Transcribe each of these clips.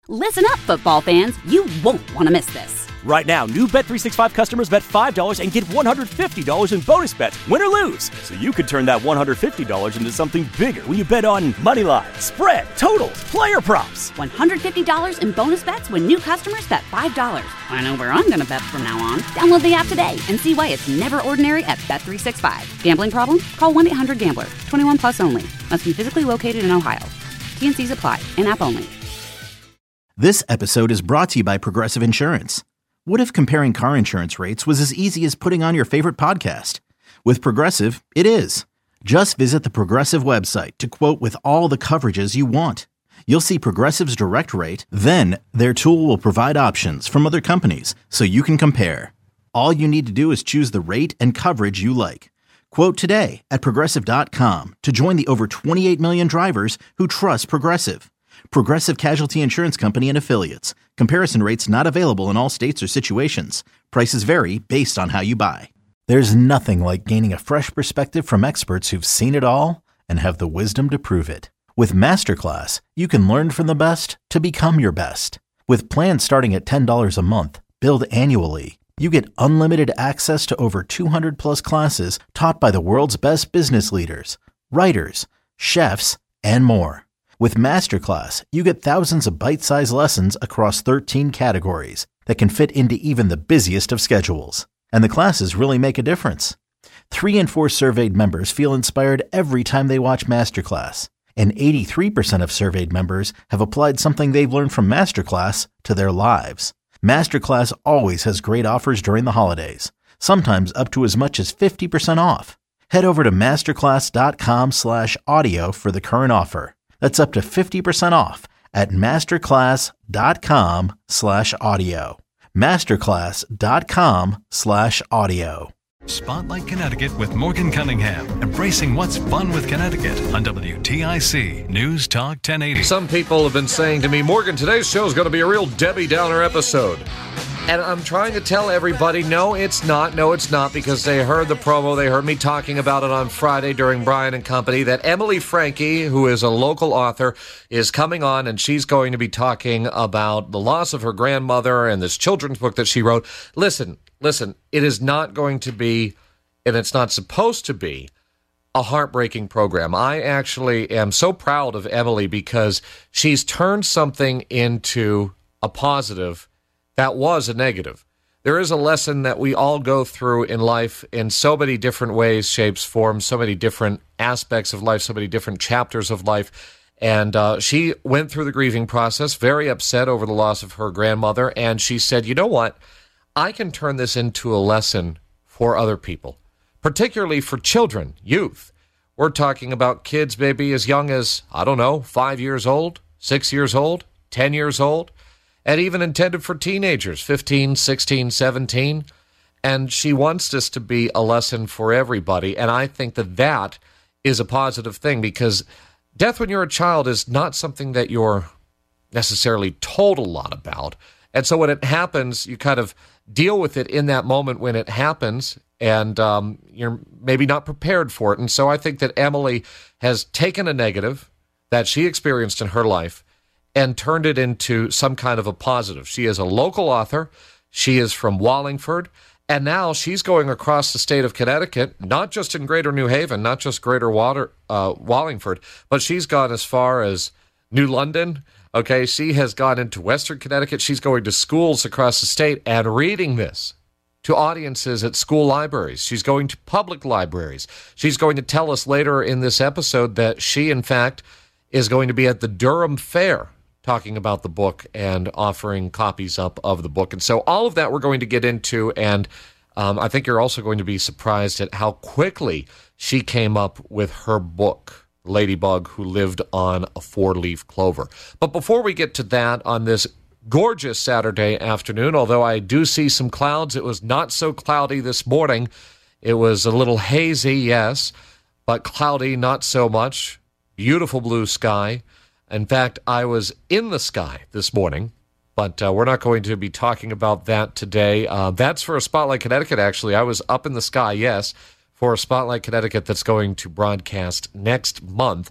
Listen up, football fans. You won't want to miss this. Right now, new Bet365 customers bet $5 and get $150 in bonus bets, win or lose. So you could turn that $150 into something bigger when you bet on money line, spread, totals, player props. $150 in bonus bets when new customers bet $5. I know where I'm going to bet from now on. Download the app today and see why it's never ordinary at Bet365. Gambling problem? Call 1-800-GAMBLER. 21 plus only. Must be physically located in Ohio. T&Cs apply. In-app only. This episode is brought to you by Progressive Insurance. What if comparing car insurance rates was as easy as putting on your favorite podcast? With Progressive, it is. Just visit the Progressive website to quote with all the coverages you want. You'll see Progressive's direct rate, then their tool will provide options from other companies so you can compare. All you need to do is choose the rate and coverage you like. Quote today at Progressive.com to join the over 28 million drivers who trust Progressive. Progressive Casualty Insurance Company and Affiliates. Comparison rates not available in all states or situations. Prices vary based on how you buy. There's nothing like gaining a fresh perspective from experts who've seen it all and have the wisdom to prove it. With Masterclass, you can learn from the best to become your best. With plans starting at $10 a month, billed annually, you get unlimited access to over 200 plus classes taught by the world's best business leaders, writers, chefs, and more. With Masterclass, you get thousands of bite-sized lessons across 13 categories that can fit into even the busiest of schedules. And the classes really make a difference. 3 in 4 surveyed members feel inspired every time they watch Masterclass. And 83% of surveyed members have applied something they've learned from Masterclass to their lives. Masterclass always has great offers during the holidays, sometimes up to as much as 50% off. Head over to masterclass.com/audio for the current offer. That's up to 50% off at masterclass.com/audio. masterclass.com/audio. Spotlight Connecticut with Morgan Cunningham, embracing what's fun with Connecticut on WTIC News Talk 1080. Some people have been saying to me, Morgan, today's show is going to be a real Debbie Downer episode. And I'm trying to tell everybody, no, it's not, because they heard the promo, they heard me talking about it on Friday during Brian and Company, that Emily Franke, who is a local author, is coming on, and she's going to be talking about the loss of her grandmother and this children's book that she wrote. Listen, it is not going to be, and it's not supposed to be, a heartbreaking program. I actually am so proud of Emily because she's turned something into a positive that was a negative. There is a lesson that we all go through in life in so many different ways, shapes, forms, so many different aspects of life, so many different chapters of life. And she went through the grieving process, very upset over the loss of her grandmother. And she said, you know what? I can turn this into a lesson for other people, particularly for children, youth. We're talking about kids maybe as young as, 5 years old, 6 years old, 10 years old. And even intended for teenagers, 15, 16, 17. And she wants this to be a lesson for everybody. And I think that is a positive thing because death when you're a child is not something that you're necessarily told a lot about. And so when it happens, you kind of deal with it in that moment when it happens, and you're maybe not prepared for it. And so I think that Emily has taken a negative that she experienced in her life and turned it into some kind of a positive. She is a local author. She is from Wallingford. And now she's going across the state of Connecticut, not just in Greater New Haven, not just Greater Wallingford, but she's gone as far as New London. Okay, she has gone into Western Connecticut. She's going to schools across the state and reading this to audiences at school libraries. She's going to public libraries. She's going to tell us later in this episode that she, in fact, is going to be at the Durham Fair talking about the book and offering copies up of the book. And so all of that we're going to get into, and I think you're also going to be surprised at how quickly she came up with her book, Ladybug Who Lived on a Four-Leaf Clover. But before we get to that on this gorgeous Saturday afternoon, although I do see some clouds, it was not so cloudy this morning. It was a little hazy, yes, but cloudy, not so much. Beautiful blue sky. In fact, I was in the sky this morning, but we're not going to be talking about that today. That's for a Spotlight Connecticut, actually. I was up in the sky, yes, for a Spotlight Connecticut that's going to broadcast next month.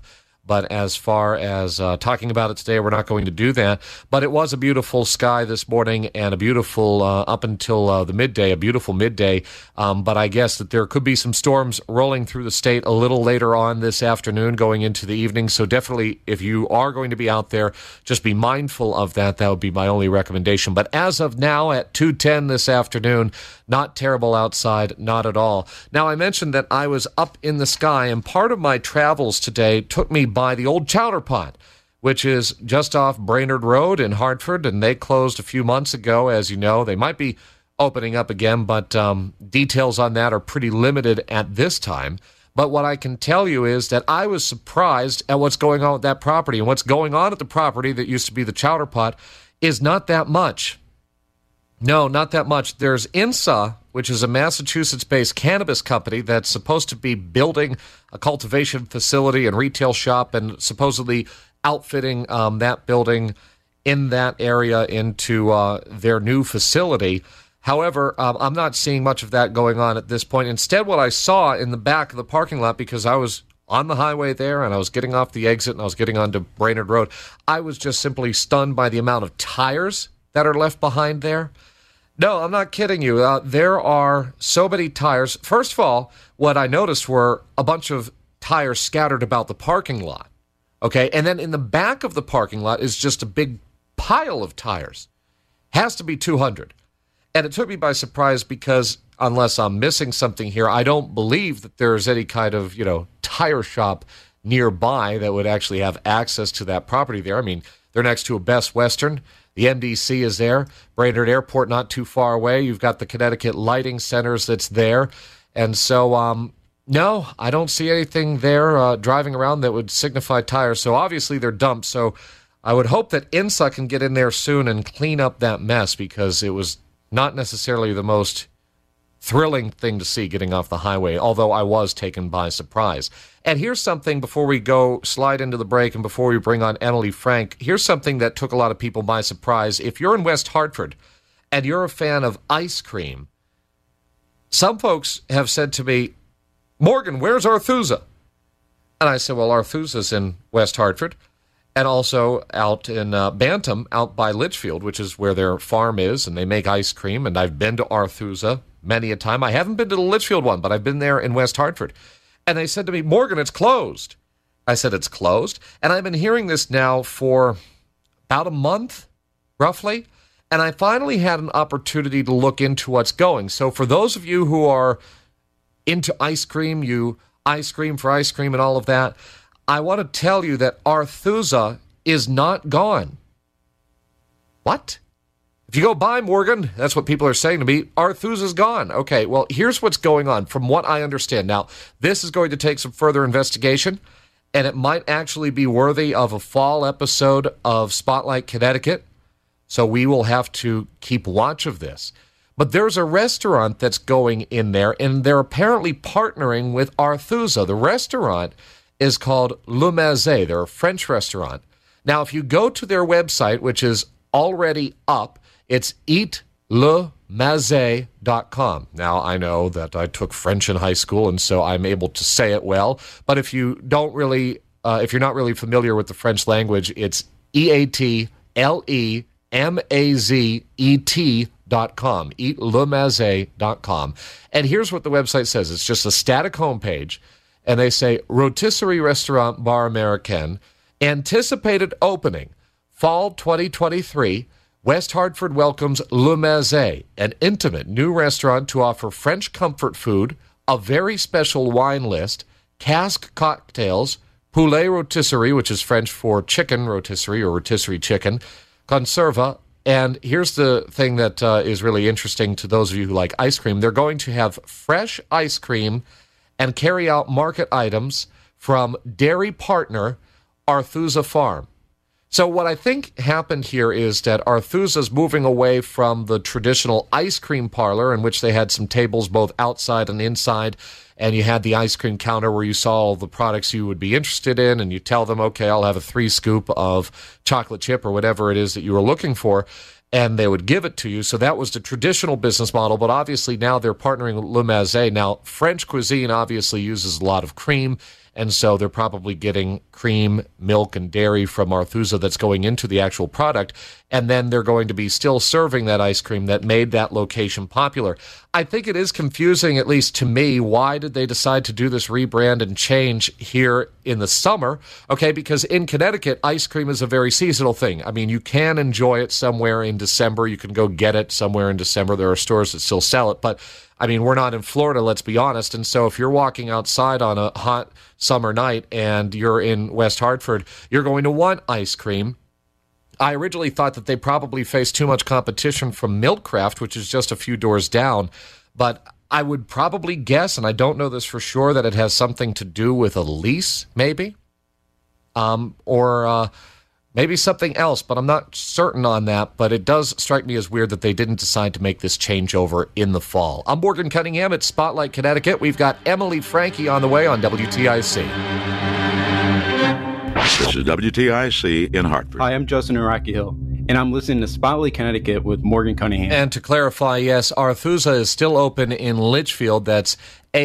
But as far as talking about it today, we're not going to do that. But it was a beautiful sky this morning and a beautiful, up until the midday, a beautiful midday. But I guess that there could be some storms rolling through the state a little later on this afternoon going into the evening. So definitely, if you are going to be out there, just be mindful of that. That would be my only recommendation. But as of now, at 2:10 this afternoon, not terrible outside, not at all. Now, I mentioned that I was up in the sky, and part of my travels today took me by the old Chowder Pot, which is just off Brainerd Road in Hartford, and they closed a few months ago, as you know. They might be opening up again, but details on that are pretty limited at this time. But what I can tell you is that I was surprised at what's going on with that property, and what's going on at the property that used to be the Chowder Pot is not that much. No, not that much. There's INSA, which is a Massachusetts-based cannabis company that's supposed to be building a cultivation facility and retail shop and supposedly outfitting that building in that area into their new facility. However, I'm not seeing much of that going on at this point. Instead, what I saw in the back of the parking lot, because I was on the highway there and I was getting off the exit and I was getting onto Brainerd Road, I was just simply stunned by the amount of tires that are left behind there. No, I'm not kidding you. There are so many tires. First of all, what I noticed were a bunch of tires scattered about the parking lot. Okay, and then in the back of the parking lot is just a big pile of tires. Has to be 200. And it took me by surprise because, unless I'm missing something here, I don't believe that there's any kind of, tire shop nearby that would actually have access to that property there. I mean, they're next to a Best Western. The MDC is there. Brainerd Airport not too far away. You've got the Connecticut Lighting Centers that's there. And so, no, I don't see anything there driving around that would signify tires. So obviously they're dumped. So I would hope that INSA can get in there soon and clean up that mess, because it was not necessarily the most thrilling thing to see getting off the highway, although I was taken by surprise. And here's something before we go slide into the break and before we bring on Emily Frank. Here's something that took a lot of people by surprise. If you're in West Hartford and you're a fan of ice cream, some folks have said to me, Morgan, where's Arthusa? And I said, well, Arthusa's in West Hartford and also out in Bantam, out by Litchfield, which is where their farm is, and they make ice cream. And I've been to Arthusa many a time. I haven't been to the Litchfield one, but I've been there in West Hartford. And they said to me, Morgan, it's closed. I said, it's closed? And I've been hearing this now for about a month, roughly. And I finally had an opportunity to look into what's going. So for those of you who are into ice cream, you ice cream for ice cream and all of that, I want to tell you that Arthusa is not gone. What? If you go by, Morgan, that's what people are saying to me, Arthusa's gone. Okay, well, here's what's going on from what I understand. Now, this is going to take some further investigation, and it might actually be worthy of a fall episode of Spotlight Connecticut, so we will have to keep watch of this. But there's a restaurant that's going in there, and they're apparently partnering with Arthusa. The restaurant is called Le Mazet. They're a French restaurant. Now, if you go to their website, which is already up, it's eatlemazet.com. Now, I know that I took French in high school, and so I'm able to say it well. But if you don't really, if you're not really familiar with the French language, it's eatlemazet.com. Eatlemazet.com. And here's what the website says. It's just a static homepage, and they say, Rotisserie Restaurant Bar Américain, anticipated opening, fall 2023. West Hartford welcomes Le Mazet, an intimate new restaurant to offer French comfort food, a very special wine list, cask cocktails, poulet rotisserie, which is French for chicken rotisserie or rotisserie chicken, conserva, and here's the thing that is really interesting to those of you who like ice cream. They're going to have fresh ice cream and carry out market items from dairy partner Arthusa Farm. So what I think happened here is that Arthusa's moving away from the traditional ice cream parlor in which they had some tables both outside and inside, and you had the ice cream counter where you saw all the products you would be interested in, and you tell them, okay, I'll have a 3 scoop of chocolate chip or whatever it is that you were looking for, and they would give it to you. So that was the traditional business model, but obviously now they're partnering with Le Mazet. Now, French cuisine obviously uses a lot of cream and so they're probably getting cream, milk, and dairy from Arthuza that's going into the actual product, and then they're going to be still serving that ice cream that made that location popular. I think it is confusing, at least to me. Why did they decide to do this rebrand and change here in the summer? Okay, because in Connecticut, ice cream is a very seasonal thing. I mean, you can enjoy it somewhere in December. You can go get it somewhere in December. There are stores that still sell it, but I mean, we're not in Florida, let's be honest. And so if you're walking outside on a hot summer night and you're in West Hartford, you're going to want ice cream. I originally thought that they probably faced too much competition from Milkcraft, which is just a few doors down. But I would probably guess, and I don't know this for sure, that it has something to do with a lease, maybe. Or maybe something else, but I'm not certain on that. But it does strike me as weird that they didn't decide to make this changeover in the fall. I'm Morgan Cunningham at Spotlight Connecticut. We've got Emily Frankie on the way on WTIC. This is WTIC in Hartford. Hi, I'm Justin Iraqi Hill, and I'm listening to Spotlight Connecticut with Morgan Cunningham. And to clarify, yes, Arthuza is still open in Litchfield. That's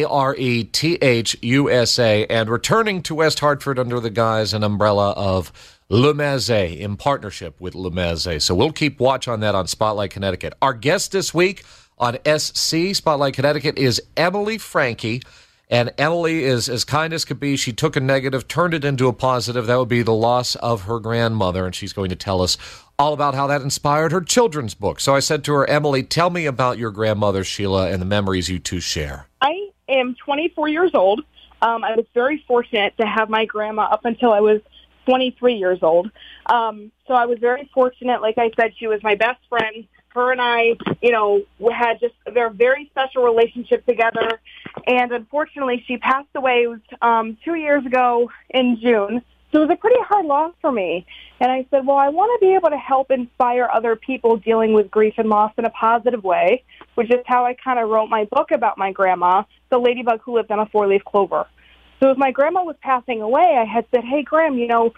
ARETHUSA, and returning to West Hartford under the guise and umbrella of Le Maze, in partnership with Le Maze. So we'll keep watch on that on Spotlight Connecticut. Our guest this week on SC Spotlight Connecticut is Emily Frankie. And Emily is as kind as could be. She took a negative, turned it into a positive. That would be the loss of her grandmother, and she's going to tell us all about how that inspired her children's book. So I said to her, Emily, tell me about your grandmother, Sheila, and the memories you two share. I am 24 years old. I was very fortunate to have my grandma up until I was 23 years old. So I was very fortunate. Like I said, she was my best friend. Her and I, had just a very special relationship together. And unfortunately, she passed away 2 years ago in June. So it was a pretty hard loss for me. And I said, well, I want to be able to help inspire other people dealing with grief and loss in a positive way, which is how I kind of wrote my book about my grandma, The Ladybug Who Lived on a Four-Leaf Clover. So as my grandma was passing away, I had said, hey, Gram,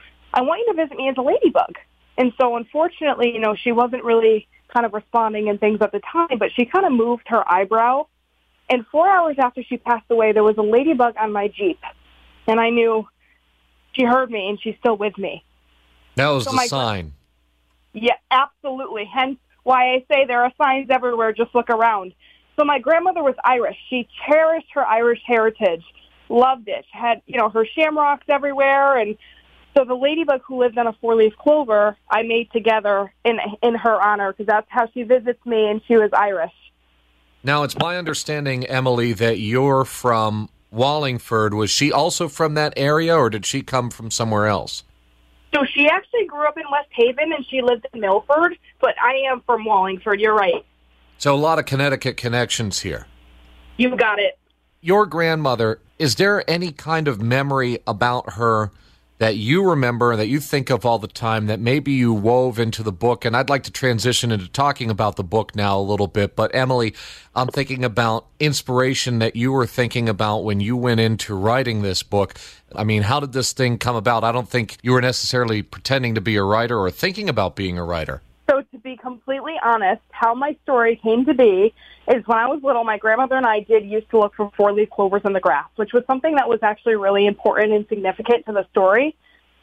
I want you to visit me as a ladybug. And so unfortunately, she wasn't really kind of responding and things at the time, but she kind of moved her eyebrow. And 4 hours after she passed away, there was a ladybug on my Jeep. And I knew she heard me and she's still with me. That was the sign. Yeah, absolutely. Hence why I say there are signs everywhere. Just look around. So my grandmother was Irish. She cherished her Irish heritage, loved it. She had, her shamrocks everywhere. And so the ladybug who lived on a four-leaf clover, I made together in her honor because that's how she visits me, and she was Irish. Now, it's my understanding, Emily, that you're from Wallingford. Was she also from that area, or did she come from somewhere else? So she actually grew up in West Haven, and she lived in Milford, but I am from Wallingford. You're right. So a lot of Connecticut connections here. You got it. Your grandmother, is there any kind of memory about her that you remember, that you think of all the time, that maybe you wove into the book? And I'd like to transition into talking about the book now a little bit. But Emily, I'm thinking about inspiration that you were thinking about when you went into writing this book. I mean, how did this thing come about? I don't think you were necessarily pretending to be a writer or thinking about being a writer. So to be completely honest, how my story came to be is when I was little, my grandmother and I used to look for four-leaf clovers in the grass, which was something that was actually really important and significant to the story.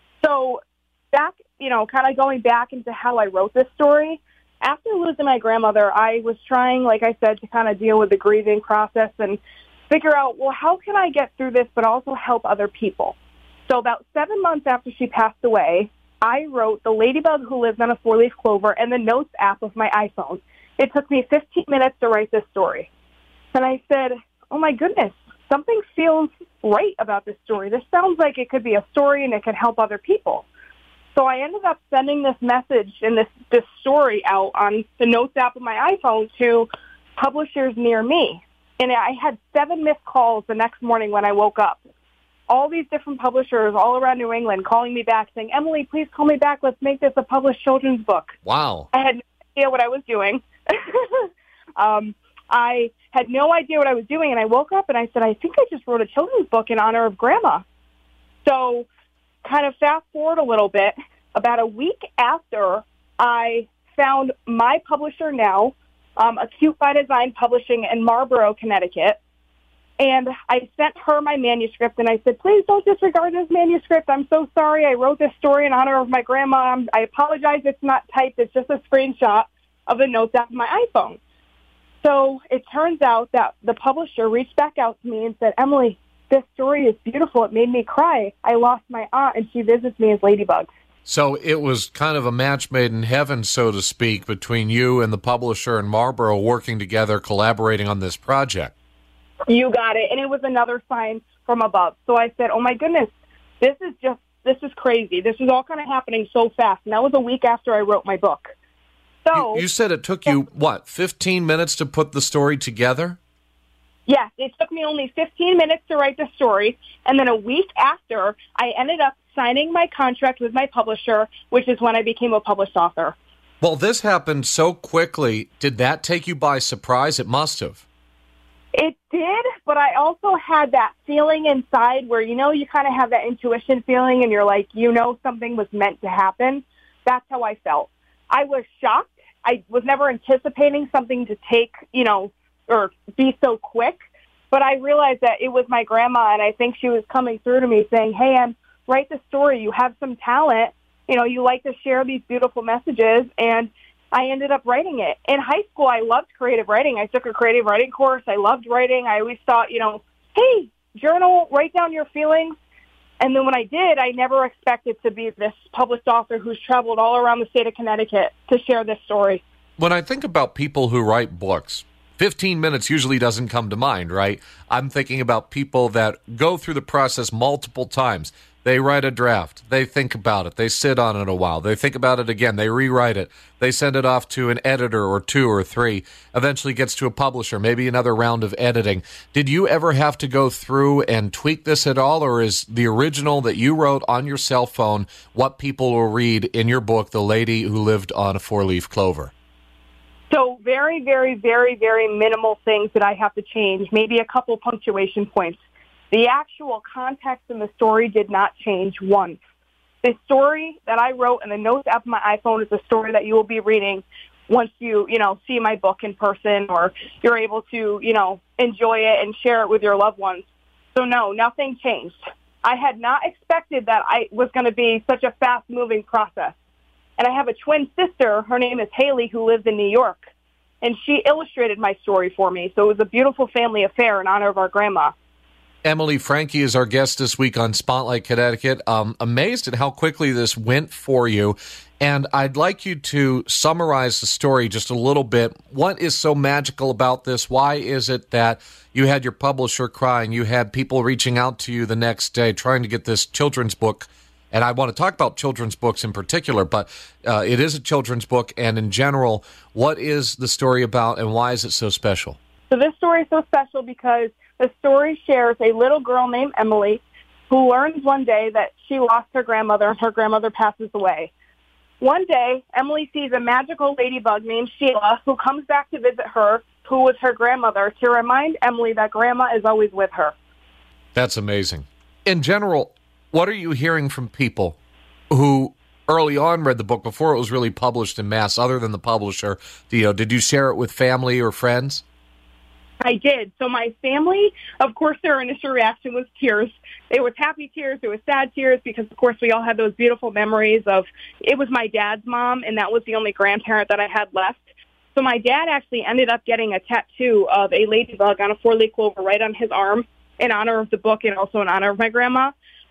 So back, kind of going back into how I wrote this story, after losing my grandmother, I was trying, like I said, to kind of deal with the grieving process and figure out, well, how can I get through this but also help other people? So about 7 months after she passed away, I wrote The Ladybug Who Lives on a Four-Leaf Clover in the Notes app of my iPhone. It took me 15 minutes to write this story. And I said, oh, my goodness, something feels right about this story. This sounds like it could be a story and it could help other people. So I ended up sending this message and this story out on the Notes app of my iPhone to publishers near me. And I had 7 missed calls the next morning when I woke up. All these different publishers all around New England calling me back saying, Emily, please call me back. Let's make this a published children's book. Wow. I had no idea what I was doing. I had no idea what I was doing, and I woke up and I said, I think I just wrote a children's book in honor of Grandma. So kind of fast forward a little bit, about a week after I found my publisher now, Acute by Design Publishing in Marlborough, Connecticut. And I sent her my manuscript, and I said, please don't disregard this manuscript. I'm so sorry. I wrote this story in honor of my grandma. I apologize it's not typed. It's just a screenshot of the notes off my iPhone. So it turns out that the publisher reached back out to me and said, Emily, this story is beautiful. It made me cry. I lost my aunt, and she visits me as Ladybug. So it was kind of a match made in heaven, so to speak, between you and the publisher and Marlborough working together, collaborating on this project. You got it. And it was another sign from above. So I said, oh, my goodness, this is crazy. This is all kind of happening so fast. And that was a week after I wrote my book. So you said it took you, 15 minutes to put the story together? Yes, it took me only 15 minutes to write the story, and then a week after, I ended up signing my contract with my publisher, which is when I became a published author. Well, this happened so quickly. Did that take you by surprise? It must have. It did, but I also had that feeling inside where, you kind of have that intuition feeling, and you're like, something was meant to happen. That's how I felt. I was shocked. I was never anticipating something to take, or be so quick. But I realized that it was my grandma, and I think she was coming through to me saying, hey, Em, write the story. You have some talent. You like to share these beautiful messages. And I ended up writing it. In high school, I loved creative writing. I took a creative writing course. I loved writing. I always thought, hey, journal, write down your feelings. And then when I did, I never expected to be this published author who's traveled all around the state of Connecticut to share this story. When I think about people who write books, 15 minutes usually doesn't come to mind, right? I'm thinking about people that go through the process multiple times. They write a draft. They think about it. They sit on it a while. They think about it again. They rewrite it. They send it off to an editor or two or three. Eventually gets to a publisher, maybe another round of editing. Did you ever have to go through and tweak this at all, or is the original that you wrote on your cell phone what people will read in your book, The Lady Who Lived on a Four-Leaf Clover? So very, very, very, very minimal things that I have to change, maybe a couple punctuation points. The actual context in the story did not change once. The story that I wrote in the notes app of my iPhone is a story that you will be reading once you see my book in person, or you're able to, enjoy it and share it with your loved ones. So no, nothing changed. I had not expected that I was going to be such a fast-moving process. And I have a twin sister. Her name is Haley, who lives in New York. And she illustrated my story for me. So it was a beautiful family affair in honor of our grandma. Emily Franke is our guest this week on Spotlight Connecticut. Amazed at how quickly this went for you. And I'd like you to summarize the story just a little bit. What is so magical about this? Why is it that you had your publisher crying? You had people reaching out to you the next day trying to get this children's book. And I want to talk about children's books in particular, but it is a children's book. And in general, what is the story about and why is it so special? So this story is so special because the story shares a little girl named Emily who learns one day that she lost her grandmother and her grandmother passes away. One day, Emily sees a magical ladybug named Sheila who comes back to visit her, who was her grandmother, to remind Emily that grandma is always with her. That's amazing. In general, what are you hearing from people who early on read the book before it was really published in mass, other than the publisher? Did you share it with family or friends? I did. So my family, of course, their initial reaction was tears. It was happy tears. It was sad tears because, of course, we all had those beautiful memories of, it was my dad's mom, and that was the only grandparent that I had left. So my dad actually ended up getting a tattoo of a ladybug on a four-leaf clover right on his arm in honor of the book and also in honor of my grandma.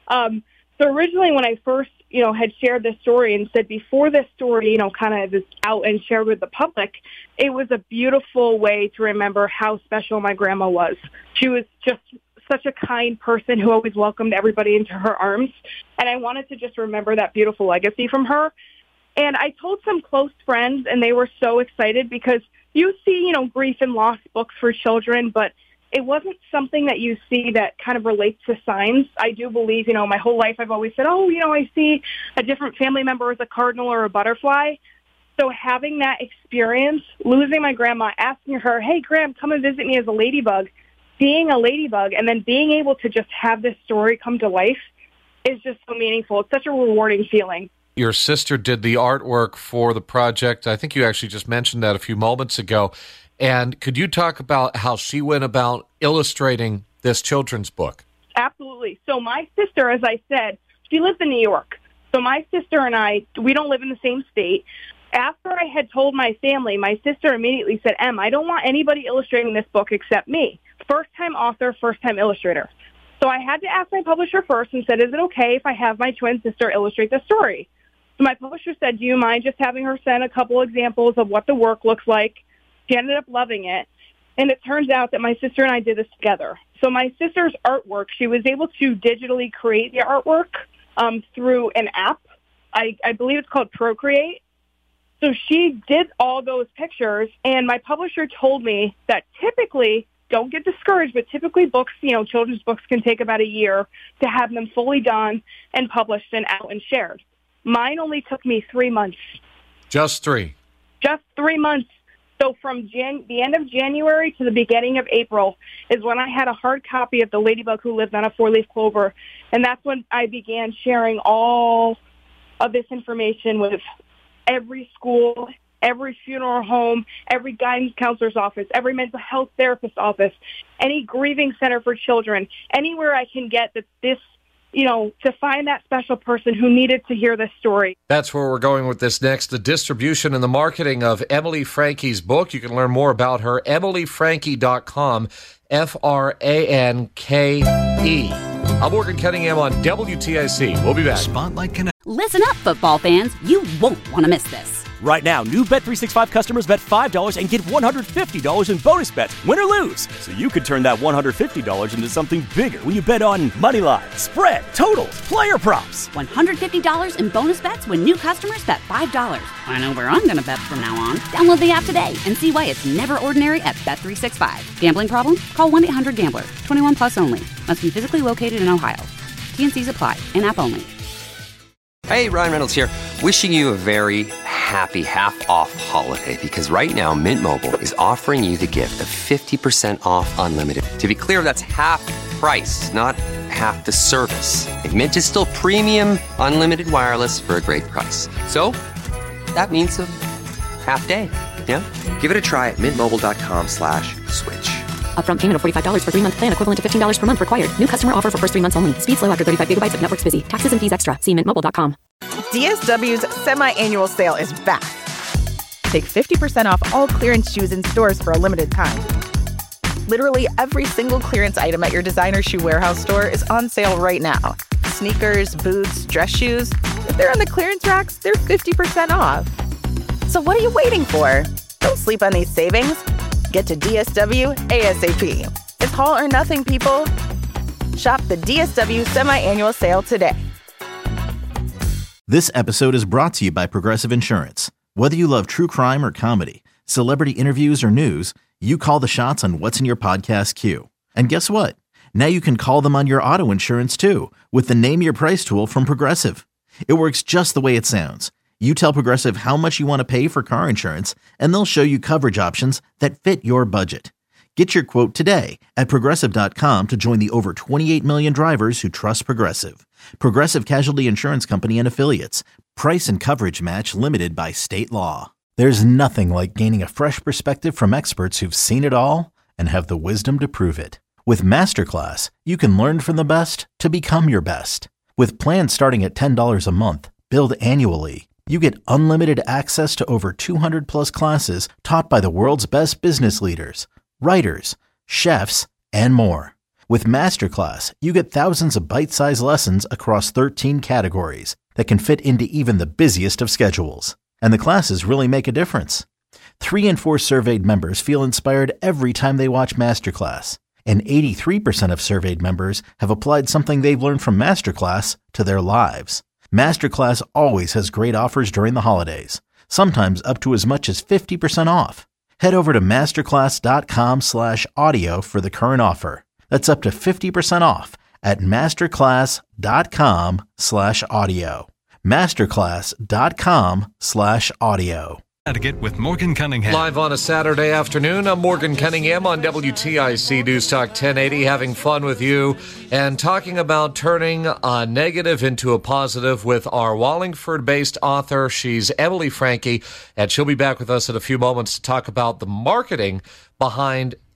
So originally when I first, had shared this story and said before this story, kind of is out and shared with the public, it was a beautiful way to remember how special my grandma was. She was just such a kind person who always welcomed everybody into her arms. And I wanted to just remember that beautiful legacy from her. And I told some close friends, and they were so excited because you see, grief and loss books for children, but it wasn't something that you see that kind of relates to signs. I do believe, my whole life I've always said, I see a different family member as a cardinal or a butterfly. So having that experience, losing my grandma, asking her, hey, Gram, come and visit me as a ladybug, seeing a ladybug, and then being able to just have this story come to life is just so meaningful. It's such a rewarding feeling. Your sister did the artwork for the project. I think you actually just mentioned that a few moments ago. And could you talk about how she went about illustrating this children's book? Absolutely. So my sister, as I said, she lives in New York. So my sister and I, we don't live in the same state. After I had told my family, my sister immediately said, Em, I don't want anybody illustrating this book except me. First-time author, first-time illustrator. So I had to ask my publisher first and said, is it okay if I have my twin sister illustrate the story? So my publisher said, do you mind just having her send a couple examples of what the work looks like? She ended up loving it. And it turns out that my sister and I did this together. So my sister's artwork, she was able to digitally create the artwork through an app. I believe it's called Procreate. So she did all those pictures, and my publisher told me that typically, don't get discouraged, but typically books, children's books can take about a year to have them fully done and published and out and shared. Mine only took me 3 months. Just 3? Just 3 months. So from the end of January to the beginning of April is when I had a hard copy of The Ladybug Who Lived on a Four-Leaf Clover, and that's when I began sharing all of this information with every school, every funeral home, every guidance counselor's office, every mental health therapist's office, any grieving center for children, anywhere I can get that this, to find that special person who needed to hear this story. That's where we're going with this next, the distribution and the marketing of Emily Frankie's book. You can learn more about her, emilyfrankie.com, Franke. I'm Morgan Cunningham on WTIC. We'll be back. Spotlight Connect. Listen up, football fans. You won't want to miss this. Right now, new Bet365 customers bet $5 and get $150 in bonus bets, win or lose. So you could turn that $150 into something bigger when you bet on moneyline, spread, totals, player props. $150 in bonus bets when new customers bet $5. I know where I'm going to bet from now on. Download the app today and see why it's never ordinary at Bet365. Gambling problem? Call 1-800-GAMBLER. 21 plus only. Must be physically located in Ohio. T&Cs apply. In-app only. Hey, Ryan Reynolds here. Wishing you a very happy half-off holiday, because right now Mint Mobile is offering you the gift of 50% off unlimited. To be clear, that's half price, not half the service. And Mint is still premium unlimited wireless for a great price. So that means a half day. Yeah? Give it a try at mintmobile.com/switch. Upfront payment of $45 for 3-month plan, equivalent to $15 per month required. New customer offer for first 3 months only. Speed slow after 35 gigabytes if network's busy. Taxes and fees extra. See mintmobile.com. DSW's semi-annual sale is back. Take 50% off all clearance shoes in stores for a limited time. Literally every single clearance item at your designer shoe warehouse store is on sale right now. Sneakers, boots, dress shoes. If they're on the clearance racks, they're 50% off. So what are you waiting for? Don't sleep on these savings. Get to DSW ASAP. It's all or nothing, people. Shop the DSW semi-annual sale today. This episode is brought to you by Progressive Insurance. Whether you love true crime or comedy, celebrity interviews or news, you call the shots on what's in your podcast queue. And guess what? Now you can call them on your auto insurance too with the Name Your Price tool from Progressive. It works just the way it sounds. You tell Progressive how much you want to pay for car insurance, and they'll show you coverage options that fit your budget. Get your quote today at Progressive.com to join the over 28 million drivers who trust Progressive. Progressive Casualty Insurance Company and Affiliates. Price and coverage match limited by state law. There's nothing like gaining a fresh perspective from experts who've seen it all and have the wisdom to prove it. With Masterclass, you can learn from the best to become your best. With plans starting at $10 a month, billed annually, you get unlimited access to over 200 plus classes taught by the world's best business leaders, writers, chefs, and more. With Masterclass, you get thousands of bite-sized lessons across 13 categories that can fit into even the busiest of schedules. And the classes really make a difference. 3 in 4 surveyed members feel inspired every time they watch Masterclass. And 83% of surveyed members have applied something they've learned from Masterclass to their lives. Masterclass always has great offers during the holidays, sometimes up to as much as 50% off. Head over to masterclass.com/audio for the current offer. That's up to 50% off at masterclass.com/audio. masterclass.com/audio. Connecticut with Morgan Cunningham. Live on a Saturday afternoon, I'm Morgan Cunningham on WTIC News Talk 1080, having fun with you and talking about turning a negative into a positive with our Wallingford-based author. She's Emily Frankie, and she'll be back with us in a few moments to talk about the marketing behind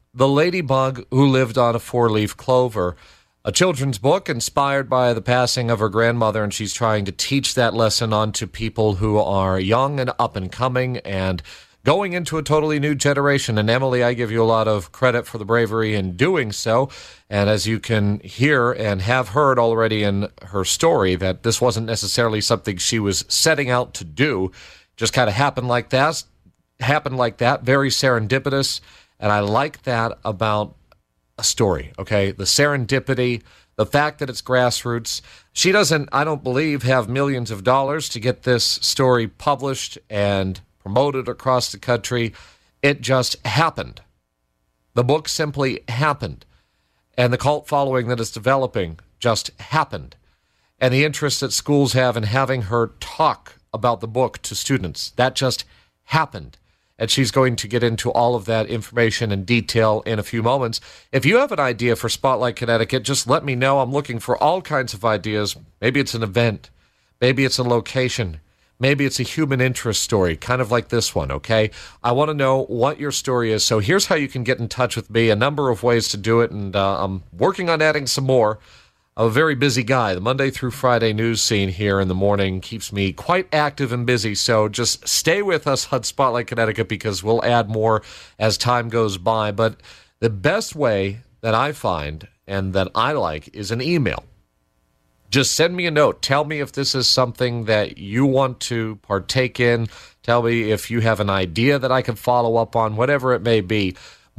The Ladybug Who Lived on a Four-Leaf Clover, a children's book inspired by the passing of her grandmother, and she's trying to teach that lesson on to people who are young and up and coming and going into a totally new generation. And Emily, I give you a lot of credit for the bravery in doing so. And as you can hear and have heard already in her story, that this wasn't necessarily something she was setting out to do. Just kind of happened like that, very serendipitous. And I like that about a story, okay? The serendipity, the fact that it's grassroots. She doesn't, I don't believe, have millions of dollars to get this story published and promoted across the country. It just happened. The book simply happened. And the cult following that is developing just happened. And the interest that schools have in having her talk about the book to students, that just happened. And she's going to get into all of that information in detail in a few moments. If you have an idea for Spotlight Connecticut, just let me know. I'm looking for all kinds of ideas. Maybe it's an event. Maybe it's a location. Maybe it's a human interest story, kind of like this one, okay? I want to know what your story is. So here's how you can get in touch with me. A number of ways to do it, and I'm working on adding some more. I'm a very busy guy. The Monday through Friday news scene here in the morning keeps me quite active and busy, so just stay with us on Spotlight Connecticut because we'll add more as time goes by. But the best way that I find and that I like is an email. Just send me a note. Tell me if this is something that you want to partake in. Tell me if you have an idea that I can follow up on, whatever it may be.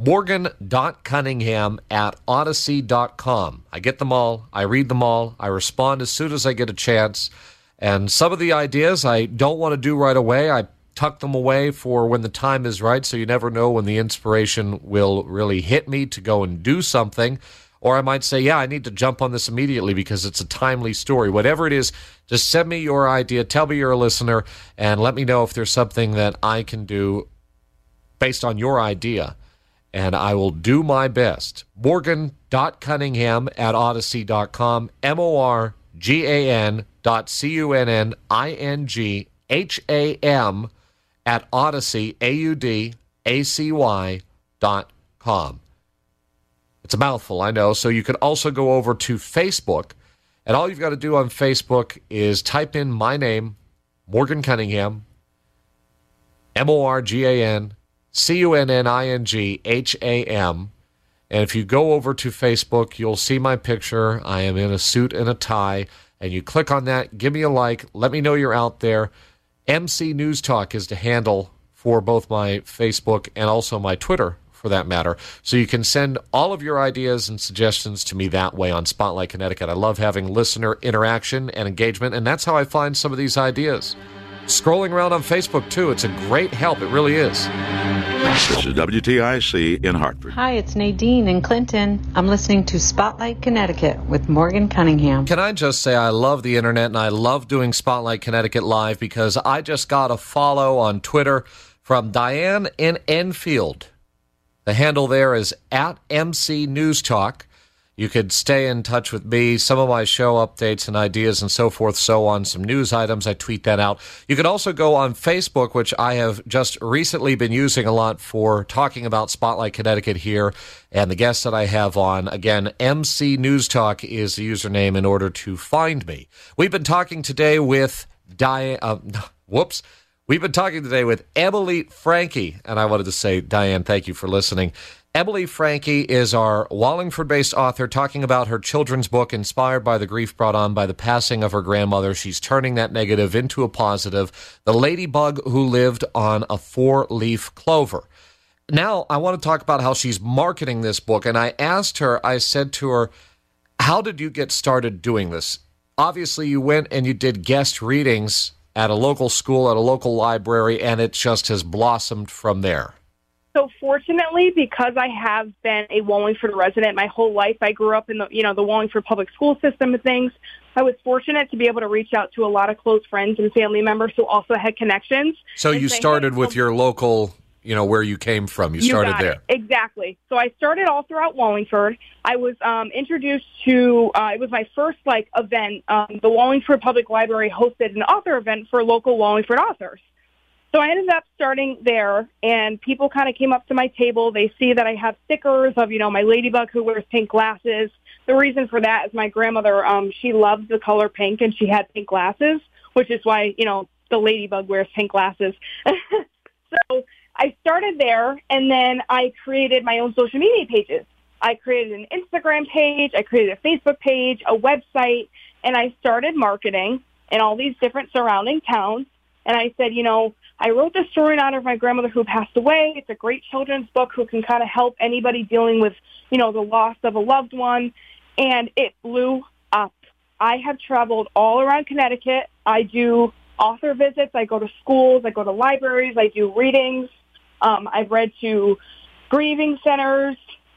Morgan.Cunningham@Odyssey.com. I get them all. I read them all. I respond as soon as I get a chance. And some of the ideas I don't want to do right away. I tuck them away for when the time is right, so you never know when the inspiration will really hit me to go and do something. Or I might say, yeah, I need to jump on this immediately because it's a timely story. Whatever it is, just send me your idea. Tell me you're a listener, and let me know if there's something that I can do based on your idea. And I will do my best. Morgan.Cunningham@Odyssey.com. MORGAN.CUNNINGHAM @Odyssey, AUDACY.com. It's a mouthful, I know. So you could also go over to Facebook. And all you've got to do on Facebook is type in my name, Morgan Cunningham, MORGANCUNNINGHAM. And if you go over to Facebook, you'll see my picture. I am in a suit and a tie. And you click on that, give me a like, let me know you're out there. MC News Talk is the handle for both my Facebook and also my Twitter, for that matter. So you can send all of your ideas and suggestions to me that way on Spotlight Connecticut. I love having listener interaction and engagement, and that's how I find some of these ideas. Scrolling around on Facebook, too, it's a great help. It really is. This is WTIC in Hartford. Hi, it's Nadine in Clinton. I'm listening to Spotlight Connecticut with Morgan Cunningham. Can I just say I love the internet, and I love doing Spotlight Connecticut live because I just got a follow on Twitter from Diane in Enfield. The handle there is @MC News Talk. You could stay in touch with me, some of my show updates and ideas and so forth, so on, some news items. I tweet that out. You could also go on Facebook, which I have just recently been using a lot for talking about Spotlight Connecticut here and the guests that I have on. Again, MC News Talk is the username in order to find me. We've been talking today with We've been talking today with Emily Franke, and I wanted to say, Diane, thank you for listening. Emily Franke is our Wallingford-based author talking about her children's book inspired by the grief brought on by the passing of her grandmother. She's turning that negative into a positive. The Ladybug Who Lived on a Four-Leaf Clover. Now, I want to talk about how she's marketing this book, and I said to her, how did you get started doing this? Obviously, you went and you did guest readings at a local school, at a local library, and it just has blossomed from there. So fortunately, because I have been a Wallingford resident my whole life, I grew up in the Wallingford public school system and things. I was fortunate to be able to reach out to a lot of close friends and family members who also had connections. So you started with your local, where you came from. You started there. Exactly. So I started all throughout Wallingford. I was introduced to, it was my first event. The Wallingford Public Library hosted an author event for local Wallingford authors. So I ended up starting there, and people kind of came up to my table. They see that I have stickers of, my ladybug who wears pink glasses. The reason for that is my grandmother, she loves the color pink, and she had pink glasses, which is why, the ladybug wears pink glasses. So I started there, and then I created my own social media pages. I created an Instagram page, I created a Facebook page, a website, and I started marketing in all these different surrounding towns. And I said, I wrote this story in honor of my grandmother who passed away. It's a great children's book who can kind of help anybody dealing with, the loss of a loved one. And it blew up. I have traveled all around Connecticut. I do author visits. I go to schools. I go to libraries. I do readings. I've read to grieving centers.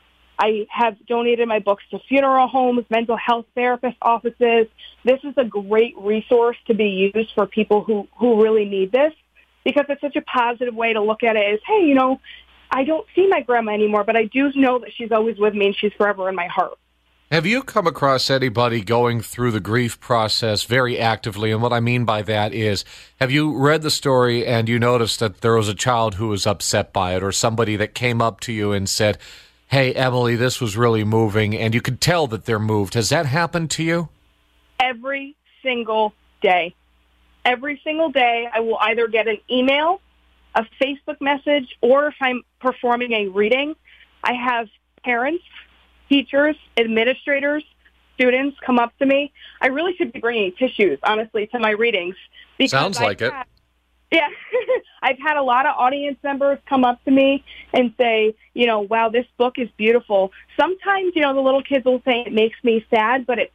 I have donated my books to funeral homes, mental health therapist offices. This is a great resource to be used for people who really need this, because it's such a positive way to look at it as, hey, I don't see my grandma anymore, but I do know that she's always with me and she's forever in my heart. Have you come across anybody going through the grief process very actively? And what I mean by that is, have you read the story and you noticed that there was a child who was upset by it, or somebody that came up to you and said, hey, Emily, this was really moving, and you could tell that they're moved? Has that happened to you? Every single day. Every single day, I will either get an email, a Facebook message, or if I'm performing a reading, I have parents, teachers, administrators, students come up to me. I really should be bringing tissues, honestly, to my readings. Sounds like it. Yeah. I've had a lot of audience members come up to me and say, wow, this book is beautiful. Sometimes, the little kids will say it makes me sad, but it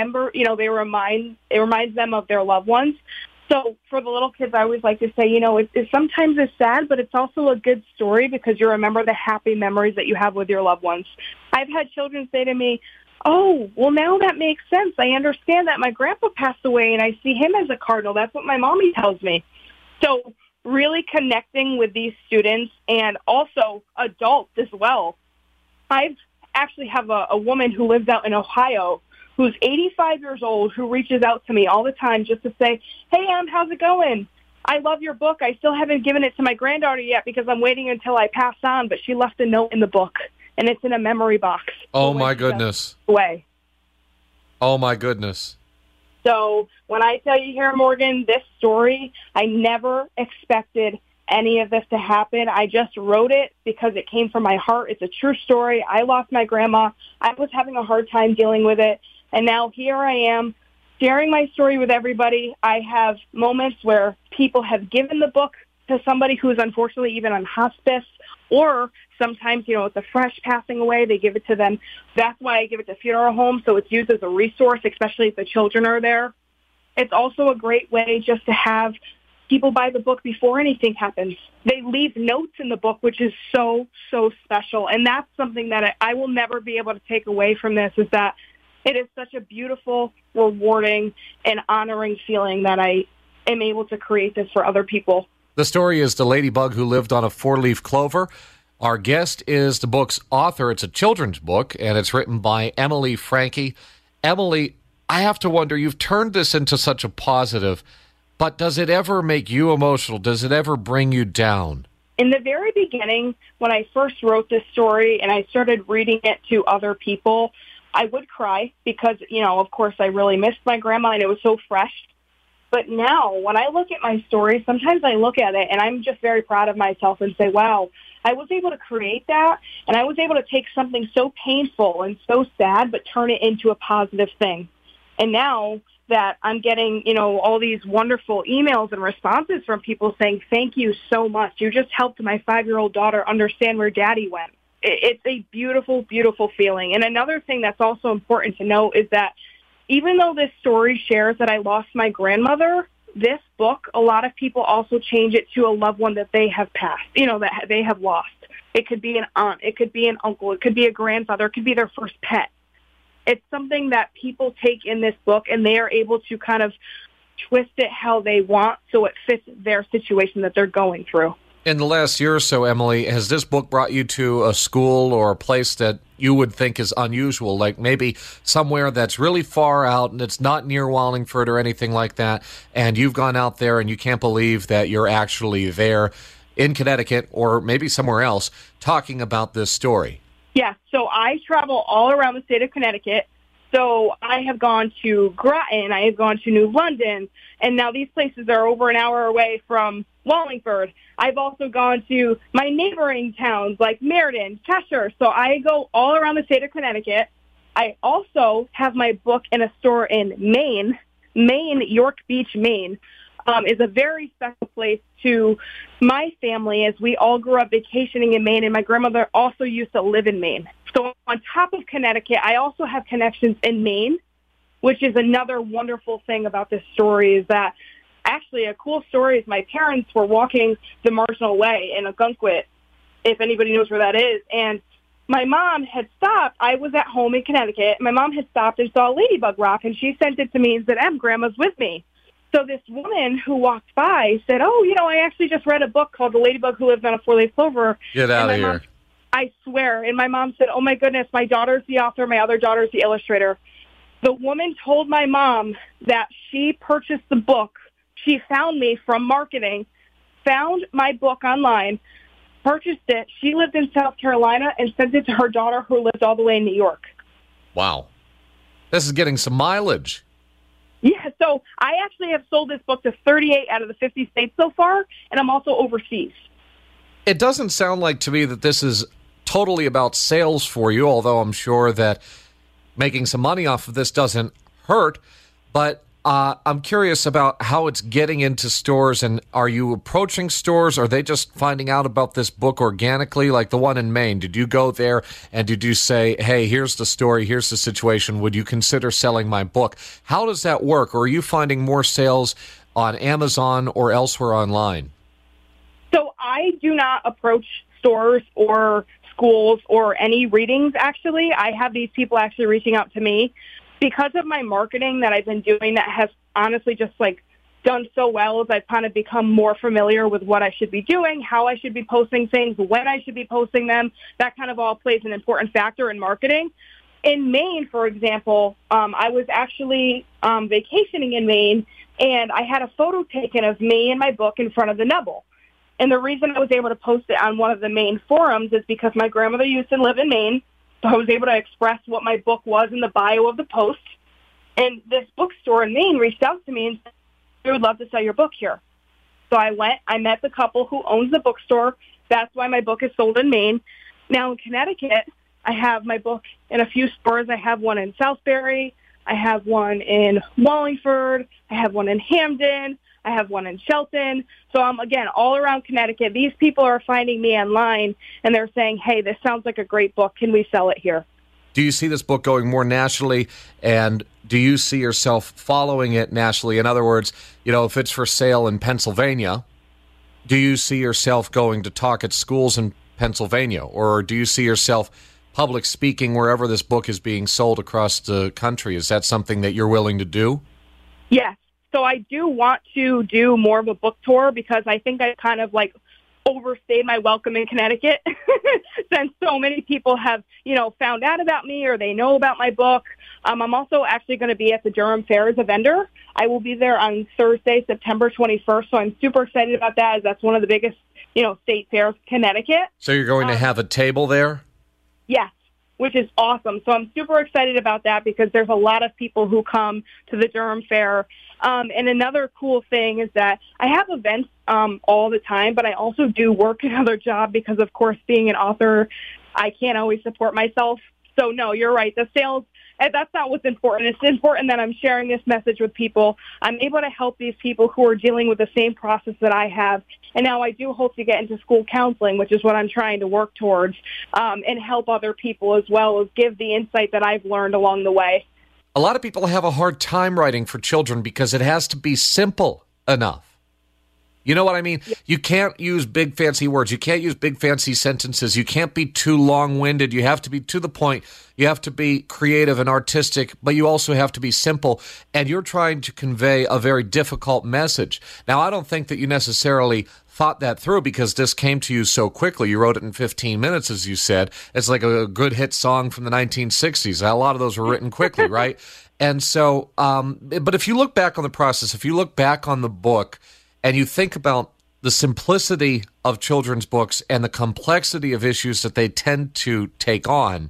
reminds them of their loved ones. So for the little kids, I always like to say, sometimes it's sad, but it's also a good story because you remember the happy memories that you have with your loved ones. I've had children say to me, oh, well, now that makes sense. I understand that my grandpa passed away and I see him as a cardinal. That's what my mommy tells me. So really connecting with these students and also adults as well. I actually have a woman who lives out in Ohio who's 85 years old who reaches out to me all the time just to say, hey, how's it going? I love your book. I still haven't given it to my granddaughter yet because I'm waiting until I pass on, but she left a note in the book, and it's in a memory box. Oh, my goodness. Away. Oh, my goodness. So when I tell you here, Morgan, this story, I never expected any of this to happen. I just wrote it because it came from my heart. It's a true story. I lost my grandma. I was having a hard time dealing with it. And now here I am sharing my story with everybody. I have moments where people have given the book to somebody who's unfortunately even on hospice, or sometimes, it's a fresh passing away. They give it to them. That's why I give it to funeral homes, so it's used as a resource, especially if the children are there. It's also a great way just to have people buy the book before anything happens. They leave notes in the book, which is so, so special. And that's something that I will never be able to take away from this, is that it is such a beautiful, rewarding, and honoring feeling that I am able to create this for other people. The story is The Ladybug Who Lived on a Four-Leaf Clover. Our guest is the book's author. It's a children's book, and it's written by Emily Franke. Emily, I have to wonder, you've turned this into such a positive, but does it ever make you emotional? Does it ever bring you down? In the very beginning, when I first wrote this story and I started reading it to other people, I would cry because, of course, I really missed my grandma and it was so fresh. But now, when I look at my story, sometimes I look at it and I'm just very proud of myself and say, wow, I was able to create that, and I was able to take something so painful and so sad but turn it into a positive thing. And now that I'm getting, all these wonderful emails and responses from people saying, thank you so much. You just helped my 5-year-old daughter understand where Daddy went. It's a beautiful, beautiful feeling. And another thing that's also important to note is that even though this story shares that I lost my grandmother, this book, a lot of people also change it to a loved one that they have passed, that they have lost. It could be an aunt. It could be an uncle. It could be a grandfather. It could be their first pet. It's something that people take in this book, and they are able to kind of twist it how they want so it fits their situation that they're going through. In the last year or so, Emily, has this book brought you to a school or a place that you would think is unusual, like maybe somewhere that's really far out and it's not near Wallingford or anything like that, and you've gone out there and you can't believe that you're actually there in Connecticut or maybe somewhere else talking about this story. Yeah, so I travel all around the state of Connecticut. So I have gone to Groton, I have gone to New London, and now these places are over an hour away from Wallingford. I've also gone to my neighboring towns like Meriden, Cheshire. So I go all around the state of Connecticut. I also have my book in a store in Maine, York Beach, Maine. Is a very special place to my family as we all grew up vacationing in Maine, and my grandmother also used to live in Maine. So on top of Connecticut, I also have connections in Maine, which is another wonderful thing about this story is that actually a cool story is my parents were walking the Marginal Way in Ogunquit, if anybody knows where that is, and my mom had stopped. I was at home in Connecticut. My mom had stopped and saw a ladybug rock, and she sent it to me and said, Grandma's with me. So this woman who walked by said, I actually just read a book called The Ladybug Who Lives on a Four-Leaf Clover. Get out of here. Mom, I swear. And my mom said, oh, my goodness, my daughter's the author, my other daughter's the illustrator. The woman told my mom that she purchased the book. She found me from marketing, found my book online, purchased it. She lived in South Carolina and sent it to her daughter who lived all the way in New York. Wow. This is getting some mileage. Yeah, so I actually have sold this book to 38 out of the 50 states so far, and I'm also overseas. It doesn't sound like to me that this is totally about sales for you, although I'm sure that making some money off of this doesn't hurt. But I'm curious about how it's getting into stores, and are you approaching stores? Are they just finding out about this book organically, like the one in Maine? Did you go there and did you say, hey, here's the story, here's the situation, would you consider selling my book? How does that work? Or are you finding more sales on Amazon or elsewhere online? So I do not approach stores or schools or any readings, actually. I have these people actually reaching out to me. Because of my marketing that I've been doing that has honestly just done so well as I've kind of become more familiar with what I should be doing, how I should be posting things, when I should be posting them. That kind of all plays an important factor in marketing. In Maine, for example, I was actually vacationing in Maine, and I had a photo taken of me and my book in front of the Nebel. And the reason I was able to post it on one of the Maine forums is because my grandmother used to live in Maine. So I was able to express what my book was in the bio of the post. And this bookstore in Maine reached out to me and said, we would love to sell your book here. So I went, I met the couple who owns the bookstore. That's why my book is sold in Maine. Now in Connecticut, I have my book in a few stores. I have one in Southbury. I have one in Wallingford. I have one in Hamden. I have one in Shelton. So I'm, again, all around Connecticut. These people are finding me online, and they're saying, hey, this sounds like a great book. Can we sell it here? Do you see this book going more nationally, and do you see yourself following it nationally? In other words, if it's for sale in Pennsylvania, do you see yourself going to talk at schools in Pennsylvania, or do you see yourself public speaking wherever this book is being sold across the country? Is that something that you're willing to do? Yes. So I do want to do more of a book tour because I think I kind of overstayed my welcome in Connecticut since so many people have, found out about me or they know about my book. I'm also actually going to be at the Durham Fair as a vendor. I will be there on Thursday, September 21st. So I'm super excited about that as that's one of the biggest, state fairs in Connecticut. So you're going to have a table there? Yes, which is awesome. So I'm super excited about that because there's a lot of people who come to the Durham Fair. And another cool thing is that I have events all the time, but I also do work another job because, of course, being an author, I can't always support myself. So, no, you're right. The sales, that's not what's important. It's important that I'm sharing this message with people. I'm able to help these people who are dealing with the same process that I have. And now I do hope to get into school counseling, which is what I'm trying to work towards, and help other people as well as give the insight that I've learned along the way. A lot of people have a hard time writing for children because it has to be simple enough. You know what I mean? Yeah. You can't use big fancy words. You can't use big fancy sentences. You can't be too long-winded. You have to be to the point. You have to be creative and artistic, but you also have to be simple. And you're trying to convey a very difficult message. Now, I don't think that you necessarily thought that through because this came to you so quickly. You wrote it in 15 minutes, as you said. It's like a good hit song from the 1960s. A lot of those were written quickly, right? And so, but if you look back on the process, if you look back on the book and you think about the simplicity of children's books and the complexity of issues that they tend to take on,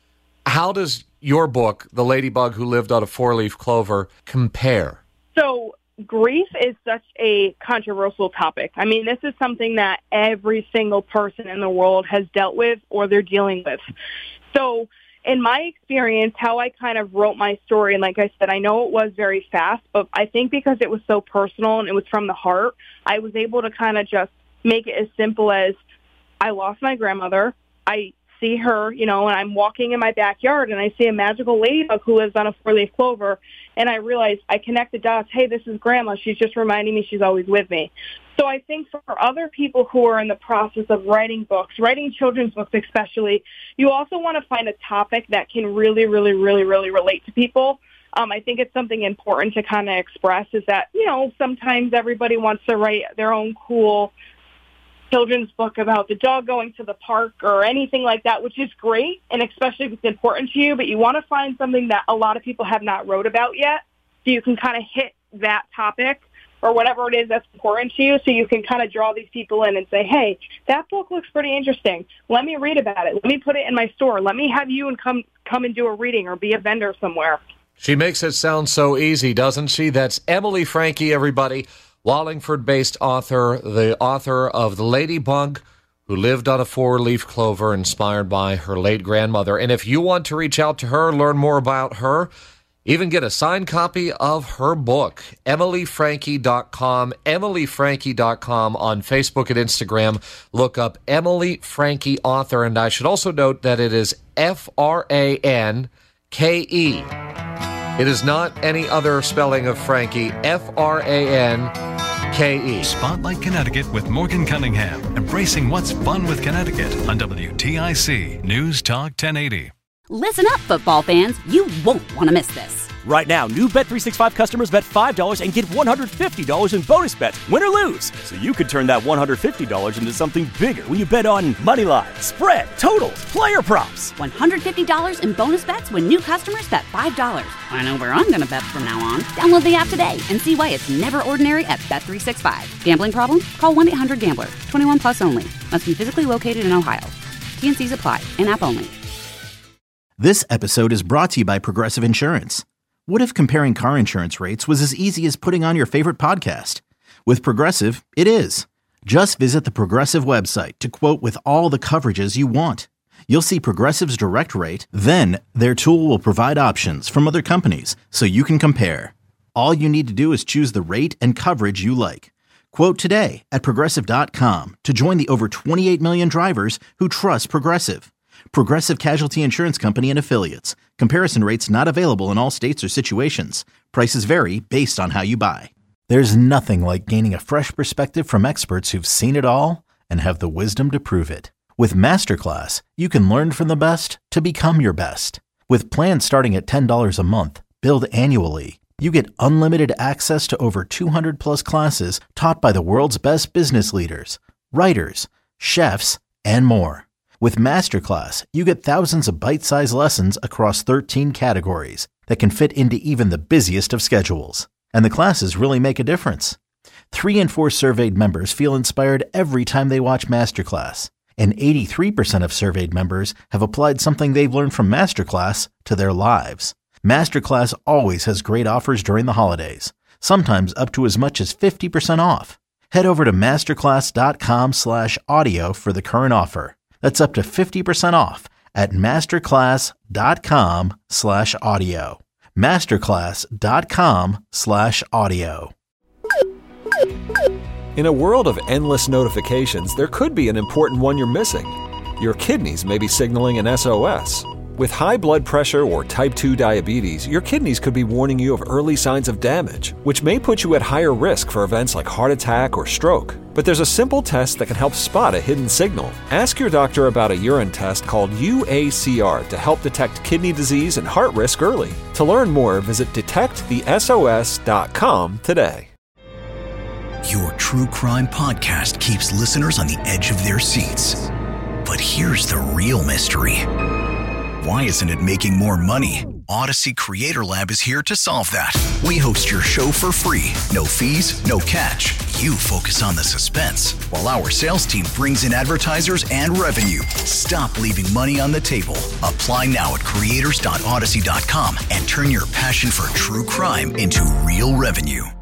how does your book, The Ladybug Who Lived on a Four-Leaf Clover, compare? So grief is such a controversial topic. I mean, this is something that every single person in the world has dealt with or they're dealing with. So in my experience, how I kind of wrote my story, and like I said, I know it was very fast, but I think because it was so personal and it was from the heart, I was able to kind of just make it as simple as I lost my grandmother. I see her, and I'm walking in my backyard and I see a magical ladybug who lives on a four-leaf clover, and I realize I connect the dots. Hey, this is Grandma. She's just reminding me she's always with me. So I think for other people who are in the process of writing books, writing children's books especially, you also want to find a topic that can really, really, really, really relate to people. I think it's something important to kind of express is that, sometimes everybody wants to write their own cool children's book about the dog going to the park or anything like that, which is great, and especially if it's important to you, but you want to find something that a lot of people have not wrote about yet, so you can kind of hit that topic or whatever it is that's important to you, so you can kind of draw these people in and say, hey, that book looks pretty interesting. Let me read about it. Let me put it in my store. Let me have you and come and do a reading or be a vendor somewhere. She makes it sound so easy, doesn't she? That's Emily Franke, everybody. Wallingford-based author, the author of The Ladybug Who Lived on a Four-Leaf Clover, inspired by her late grandmother. And if you want to reach out to her, learn more about her, even get a signed copy of her book, EmilyFranke.com, EmilyFranke.com on Facebook and Instagram. Look up Emily Franke Author, and I should also note that it is Franke. It is not any other spelling of Frankie, Franke. Spotlight Connecticut with Morgan Cunningham, embracing what's fun with Connecticut on WTIC News Talk 1080. Listen up, football fans. You won't want to miss this. Right now, new Bet365 customers bet $5 and get $150 in bonus bets, win or lose. So you could turn that $150 into something bigger when you bet on money line, spread, totals, player props. $150 in bonus bets when new customers bet $5. I know where I'm going to bet from now on. Download the app today and see why it's never ordinary at Bet365. Gambling problem? Call 1-800-GAMBLER. 21 plus only. Must be physically located in Ohio. T&Cs apply. In-app only. This episode is brought to you by Progressive Insurance. What if comparing car insurance rates was as easy as putting on your favorite podcast? With Progressive, it is. Just visit the Progressive website to quote with all the coverages you want. You'll see Progressive's direct rate, then their tool will provide options from other companies so you can compare. All you need to do is choose the rate and coverage you like. Quote today at Progressive.com to join the over 28 million drivers who trust Progressive. Progressive Casualty Insurance Company and Affiliates. Comparison rates not available in all states or situations. Prices vary based on how you buy. There's nothing like gaining a fresh perspective from experts who've seen it all and have the wisdom to prove it. With Masterclass, you can learn from the best to become your best. With plans starting at $10 a month, billed annually, you get unlimited access to over 200 plus classes taught by the world's best business leaders, writers, chefs, and more. With Masterclass, you get thousands of bite-sized lessons across 13 categories that can fit into even the busiest of schedules. And the classes really make a difference. 3 in 4 surveyed members feel inspired every time they watch Masterclass. And 83% of surveyed members have applied something they've learned from Masterclass to their lives. Masterclass always has great offers during the holidays, sometimes up to as much as 50% off. Head over to masterclass.com/audio for the current offer. That's up to 50% off at masterclass.com/audio. Masterclass.com/audio. In a world of endless notifications, there could be an important one you're missing. Your kidneys may be signaling an SOS. With high blood pressure or type 2 diabetes, your kidneys could be warning you of early signs of damage, which may put you at higher risk for events like heart attack or stroke. But there's a simple test that can help spot a hidden signal. Ask your doctor about a urine test called UACR to help detect kidney disease and heart risk early. To learn more, visit detectthesos.com today. Your true crime podcast keeps listeners on the edge of their seats. But here's the real mystery. Why isn't it making more money? Odyssey Creator Lab is here to solve that. We host your show for free. No fees, no catch. You focus on the suspense, while our sales team brings in advertisers and revenue. Stop leaving money on the table. Apply now at creators.odyssey.com and turn your passion for true crime into real revenue.